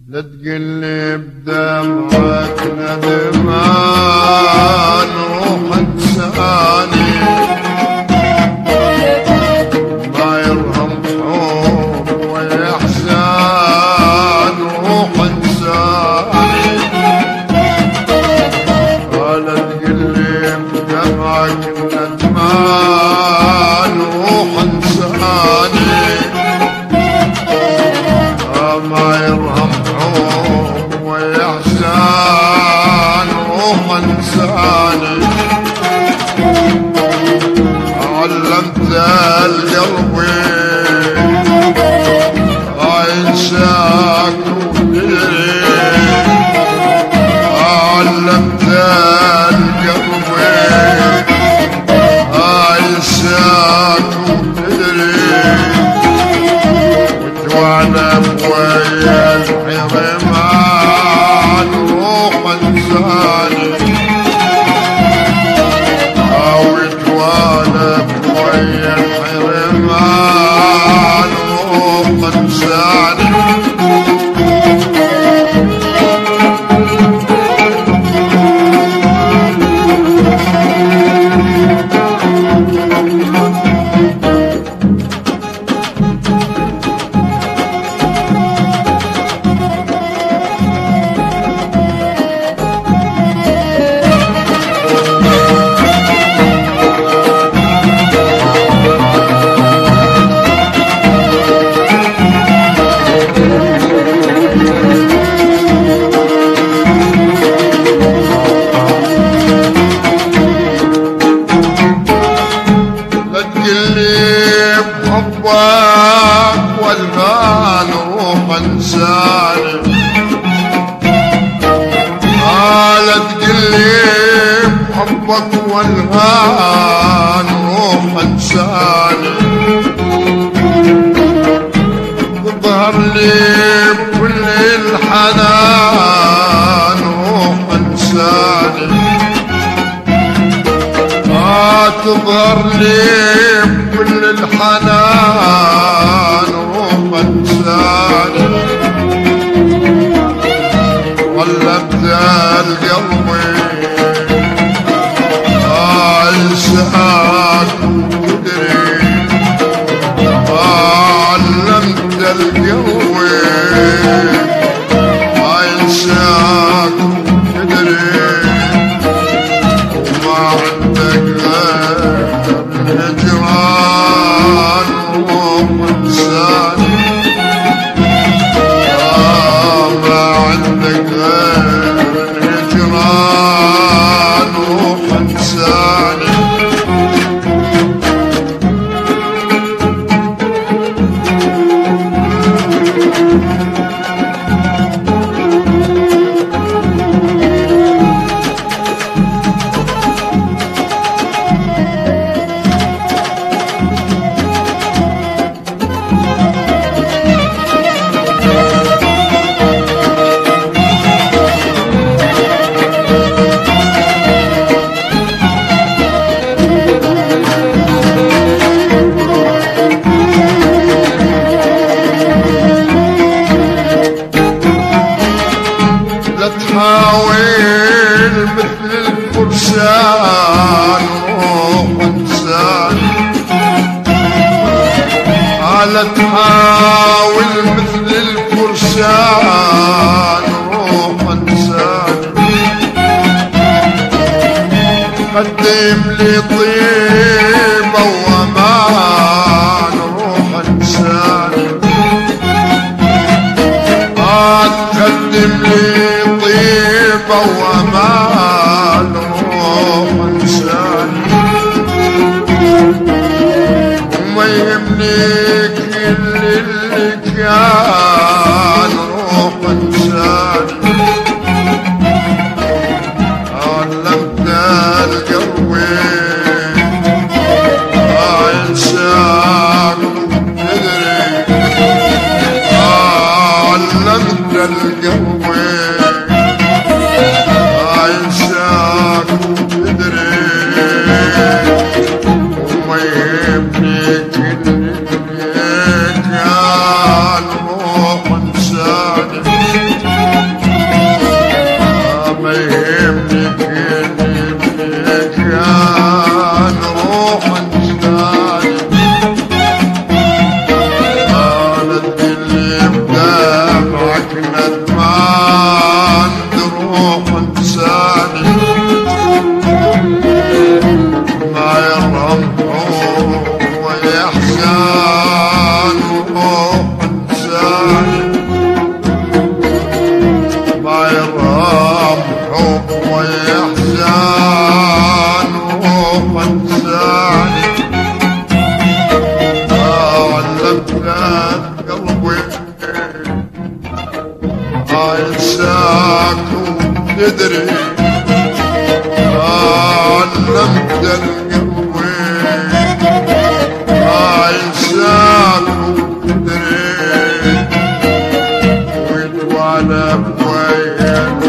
لا تقلي بدمعك ندمان روح انساني ما يرهم حب ولا احزان روح انساني لا تقلي بدمعك ندمان روح انساني ما يرهم حب ويحزان روح انساني علمت القلب عيشاك وتدري علمت القلب عيشاك وتدري وانا بويا الحرمان روح انساني وانا بويا الحرمان روح انساني بحبك والغان روح انساني لا تقلي بحبك والغان روح انساني تظهر لي بكل الحنان روح انساني تظهر لي بكل الحنان روح انساني قلبت القلب عيشاك وتدري علمت القلب عيشاك وتدري وما عندك غير الهجران روح انساني ما عندك غير الهجران روح انساني تحاول مثل الفرسان روح انساني لا تحاول مثل الفرسان روح انساني قدم لي طيبة وامان روح انساني تقدم لي طيبة وامان روح انساني وما يهمني كل اللي كان روح انساني علمت القلب عيشاك وتدري علمت القلب عيشاك وتدري وما يهمني كل اللي كان روح انساني ندمان تروح انساني ما يرحم ويحزن روح انساني ما يرحم ويحزن روح انساني علمت قلبي انساك وتدري علمت القلبي انساك وتدري ويتوالى بوين